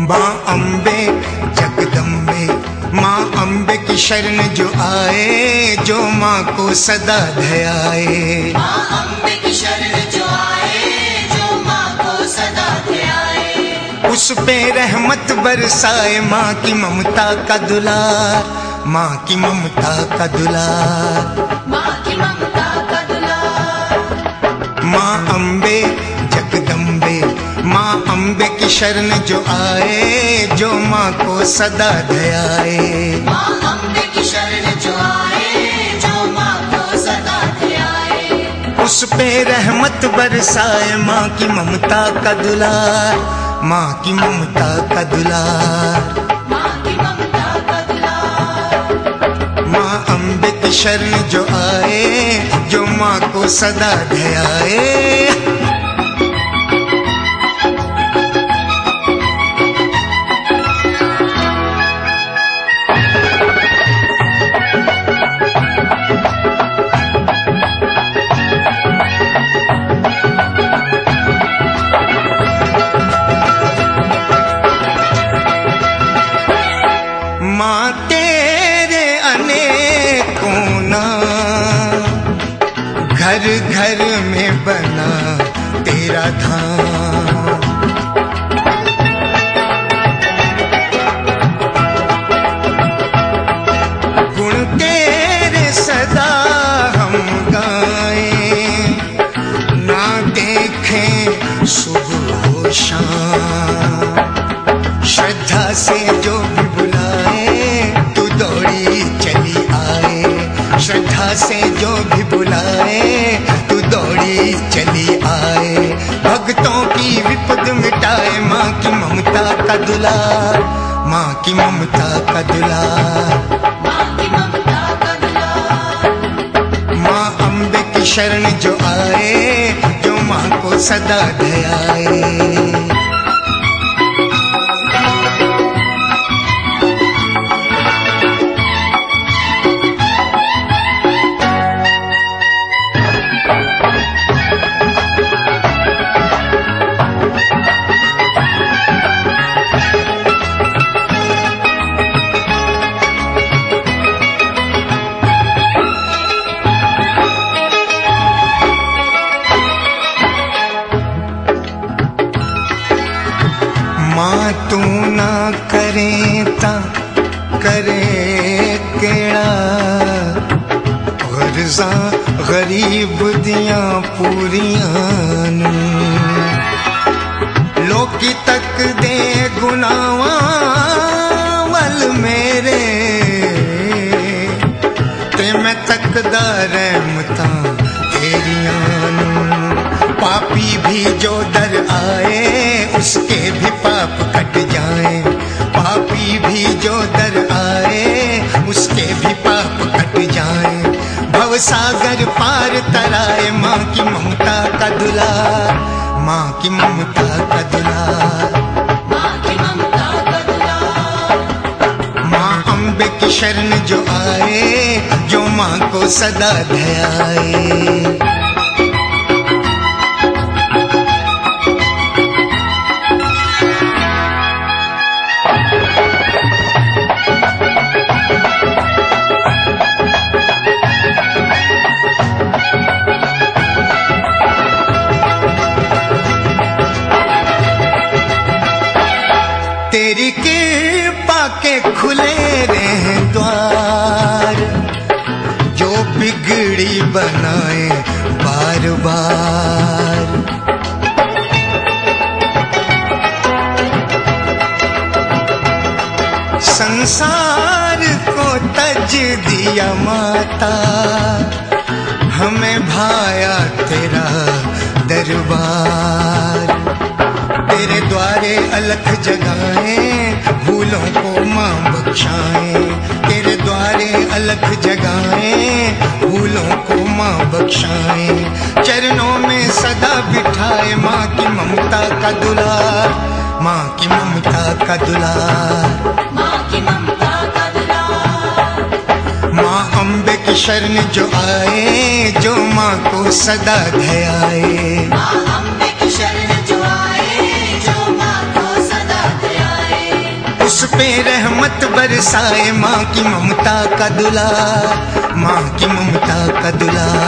माँ अम्बे जगदम्बे, माँ अम्बे की शरण जो आए, जो माँ को सदा ध्याए। माँ अम्बे की शरण जो आए, जो माँ को सदा ध्याए। उस पे रहमत बरसाए, माँ की ममता का दुलार, माँ की ममता का दुलार, माँ की ममता का दुलार। माँ अम्बे जगदम्बे, माँ अम्बे की शरण जो आए, जो माँ को सदा ध्याए। माँ अम्बे की शरण जो आए, जो माँ को सदा ध्याए। उस पे रहमत बरसाए, माँ की ममता का दुलार, माँ की ममता का दुलार, माँ की ममता का दुलार। माँ अम्बे की शरण जो आए, जो माँ को सदा ध्याए। माँ तेरे अनेकों नाम, घर घर में बना तेरा धाम। गुण तेरे सदा हम गाएं, ना देखें सुबह हो शाम। श्रद्धा से जो भी बुलाए, तू दौड़ी चली आए। श्रद्धा से जो भी बुलाए, तू दौड़ी चली आए। भक्तों की विपद मिटाए, माँ की ममता का दुलार, माँ की ममता का दुलार, माँ की ममता का दुलार। माँ अम्बे की शरण जो आए, जो माँ को सदा ध्याए। माँ तू ना करे ता करे केड़ा, गर्जा गरीब दिया पूरियां नू। लोकी तक दे गुनावां वल मेरे, ते मैं तकदा रहमतां तेरियां नू। पापी भी जो दर आए, उसके भी पाप कट जाए। पापी भी जो दर आए, उसके भी पाप कट जाए। भव सागर पार तराए, माँ की ममता का दुलार, माँ की ममता का दुलार, माँ की ममता का दुलार। माँ अम्बे की शरण जो आए, जो माँ को सदा ध्याए। तेरी कृपा के खुले रहे द्वार, जो बिगड़ी बनाए बार बार। संसार को तज दिया माता, हमें भाया तेरा दरबार। तेरे द्वारे अलख जगाए, भूलों को माँ बख्शाए। तेरे द्वारे अलख जगाए, भूलों को माँ बख्शाए। चरणों में सदा बिठाए, माँ की ममता का दुलार, माँ की ममता का दुलार, माँ की ममता का दुलार। माँ अम्बे की शरण जो आए, जो माँ को सदा ध्याए। माँ अम्बे की शरण जो आए, जो माँ को सदा ध्याए। उस पे रहमत बरसाए माँ की ममता का दुलार, माँ की ममता का दुलार।